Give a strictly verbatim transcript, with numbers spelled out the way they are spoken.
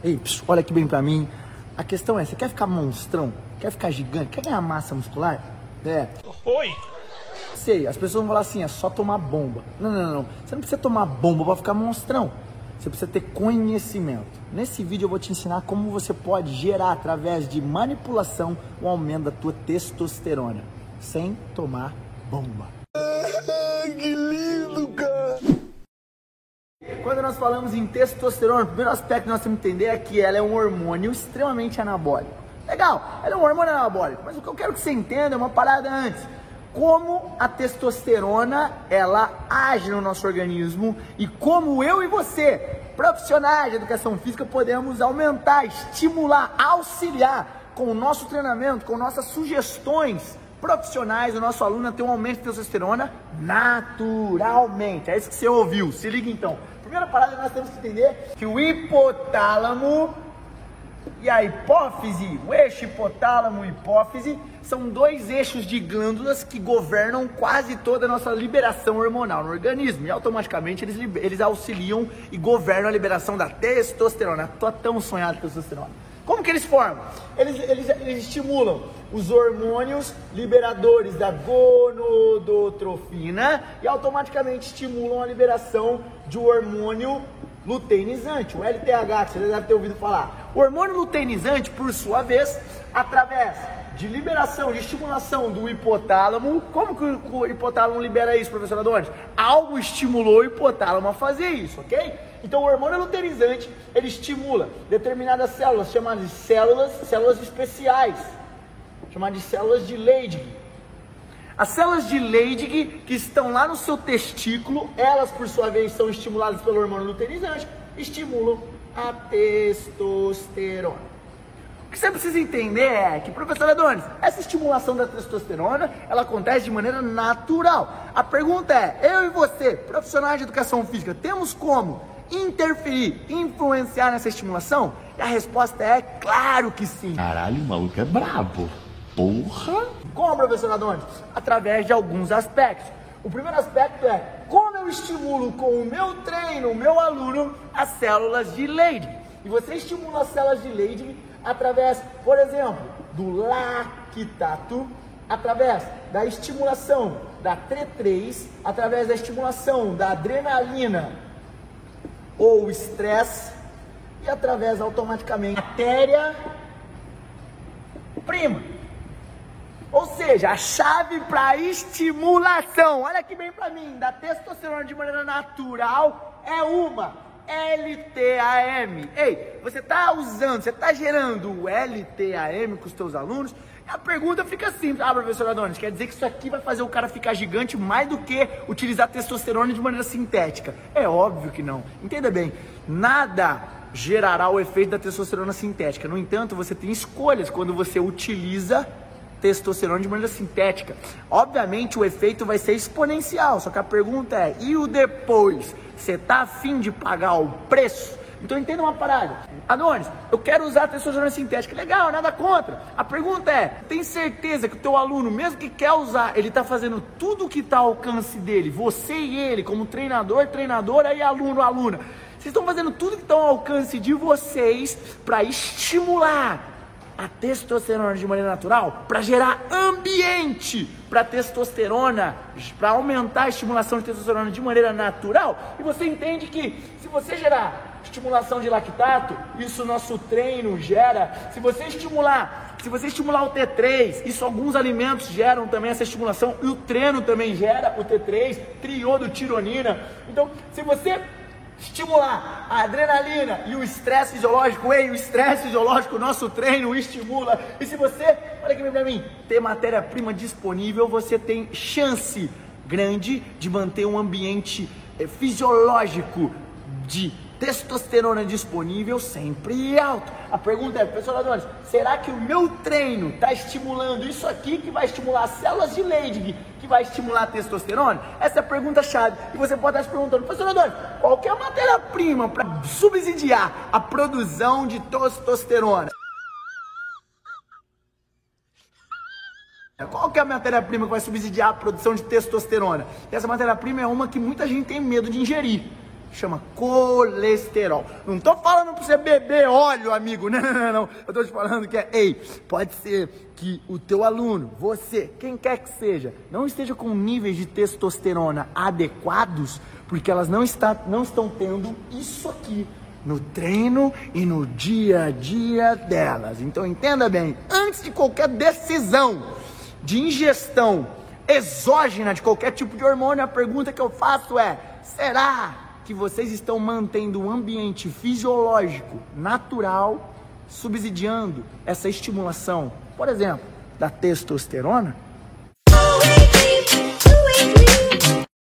Ei, psiu, olha aqui bem pra mim. A questão é, você quer ficar monstrão? Quer ficar gigante? Quer ganhar massa muscular? É. Oi! Sei, as pessoas vão falar assim, é só tomar bomba. Não, não, não. Você não precisa tomar bomba pra ficar monstrão. Você precisa ter conhecimento. Nesse vídeo eu vou te ensinar como você pode gerar, através de manipulação, o aumento da tua testosterona. Sem tomar bomba. Que lindo, cara! Quando nós falamos em testosterona, o primeiro aspecto que nós temos que entender é que ela é um hormônio extremamente anabólico. Legal, ela é um hormônio anabólico, mas o que eu quero que você entenda é uma parada antes. Como a testosterona, ela age no nosso organismo e como eu e você, profissionais de educação física, podemos aumentar, estimular, auxiliar com o nosso treinamento, com nossas sugestões profissionais, o nosso aluno a ter um aumento de testosterona naturalmente. É isso que você ouviu. Se liga então. Primeira parada que nós temos que entender que o hipotálamo e a hipófise, o eixo hipotálamo e hipófise, são dois eixos de glândulas que governam quase toda a nossa liberação hormonal no organismo. E automaticamente eles, eles auxiliam e governam a liberação da testosterona, a tão sonhada testosterona. Como que eles formam? Eles, eles, eles estimulam os hormônios liberadores da gonodotrofina e automaticamente estimulam a liberação de um hormônio luteinizante, o L T H, que você deve ter ouvido falar. O hormônio luteinizante, por sua vez, através de liberação, de estimulação do hipotálamo. Como que o hipotálamo libera isso, professor Adonis? Algo estimulou o hipotálamo a fazer isso, ok? Então o hormônio luteinizante, ele estimula determinadas células, chamadas de células, células especiais, chamadas de células de Leydig. As células de Leydig que estão lá no seu testículo, elas por sua vez são estimuladas pelo hormônio luteinizante, estimulam a testosterona. O que você precisa entender é que, professor Adonis, essa estimulação da testosterona, ela acontece de maneira natural. A pergunta é, eu e você, profissionais de educação física, temos como interferir, influenciar nessa estimulação? E a resposta é claro que sim. Caralho, o maluco é brabo. Porra! Como, professor Adonis? Através de alguns aspectos. O primeiro aspecto é como eu estimulo com o meu treino, o meu aluno, as células de Leydig. E você estimula as células de Leydig através, por exemplo, do lactato, através da estimulação da T três, através da estimulação da adrenalina ou estresse e através automaticamente da matéria-prima. Ou seja, a chave para estimulação, olha aqui bem para mim, da testosterona de maneira natural é uma L T A M. Ei, você está usando, você está gerando o L T A M com os teus alunos? E a pergunta fica simples. Ah, professor Adonis, quer dizer que isso aqui vai fazer o cara ficar gigante mais do que utilizar testosterona de maneira sintética? É óbvio que não. Entenda bem, nada gerará o efeito da testosterona sintética. No entanto, você tem escolhas quando você utiliza testosterona de maneira sintética. Obviamente o efeito vai ser exponencial, só que a pergunta é, e o depois? Você tá afim de pagar o preço? Então entenda uma parada. Adonis, eu quero usar testosterona sintética. Legal, nada contra. A pergunta é, tem certeza que o teu aluno, mesmo que quer usar, ele tá fazendo tudo o que tá ao alcance dele, você e ele, como treinador, treinadora e aluno, aluna, vocês estão fazendo tudo que está ao alcance de vocês para estimular a testosterona de maneira natural, para gerar ambiente para testosterona, para aumentar a estimulação de testosterona de maneira natural. E você entende que se você gerar estimulação de lactato, isso nosso treino gera. Se você estimular, se você estimular o T três, isso alguns alimentos geram também essa estimulação, e o treino também gera o T três, triodotironina. Então, se você estimular a adrenalina e o estresse fisiológico, ei, o estresse fisiológico, o nosso treino estimula. E se você, olha aqui pra mim, ter matéria-prima disponível, você tem chance grande de manter um ambiente é, fisiológico de testosterona disponível sempre alto. A pergunta é, professor Adonis, será que o meu treino está estimulando isso aqui que vai estimular as células de Leydig, que vai estimular a testosterona? Essa é a pergunta-chave. E você pode estar se perguntando, professor Adonis, qual que é a matéria-prima para subsidiar a produção de testosterona? Qual que é a matéria-prima que vai subsidiar a produção de testosterona? E essa matéria-prima é uma que muita gente tem medo de ingerir. chama colesterol. Não tô falando pra você beber óleo, amigo, não, não, não, não. Eu tô te falando que é, ei, pode ser que o teu aluno, você, quem quer que seja, não esteja com níveis de testosterona adequados, porque elas não, está, não estão tendo isso aqui no treino e no dia a dia delas. Então entenda bem, antes de qualquer decisão de ingestão exógena de qualquer tipo de hormônio, a pergunta que eu faço é, será que vocês estão mantendo um ambiente fisiológico, natural, subsidiando essa estimulação, por exemplo, da testosterona?